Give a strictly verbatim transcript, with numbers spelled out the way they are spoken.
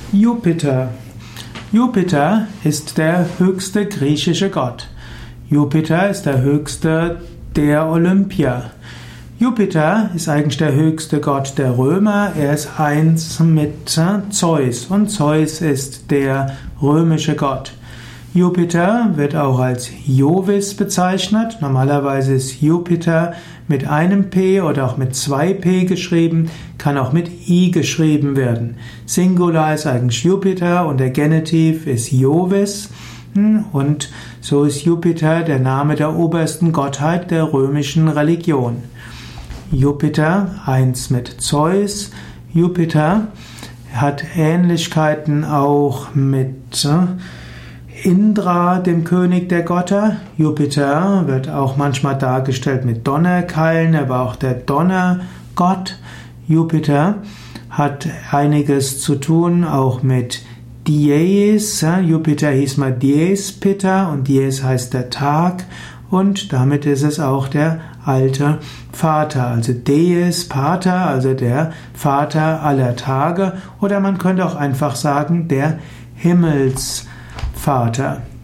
Jupiter. Jupiter ist der höchste griechische Gott. Jupiter ist der höchste der Olympier. Jupiter ist eigentlich der höchste Gott der Römer. Er ist eins mit Zeus und Zeus ist der römische Gott. Jupiter wird auch als Jovis bezeichnet. Normalerweise ist Jupiter mit einem P oder auch mit zwei P geschrieben, kann auch mit I geschrieben werden. Singular ist eigentlich Jupiter und der Genitiv ist Jovis. Und so ist Jupiter der Name der obersten Gottheit der römischen Religion. Jupiter, eins mit Zeus. Jupiter hat Ähnlichkeiten auch mit Indra, dem König der Götter. Jupiter wird auch manchmal dargestellt mit Donnerkeilen, er war auch der Donnergott. Jupiter hat einiges zu tun, auch mit Dies. Jupiter hieß mal Dies Pitta und Dies heißt der Tag und damit ist es auch der alte Vater, also Deus Pater, also der Vater aller Tage, oder man könnte auch einfach sagen, der Himmelsvater.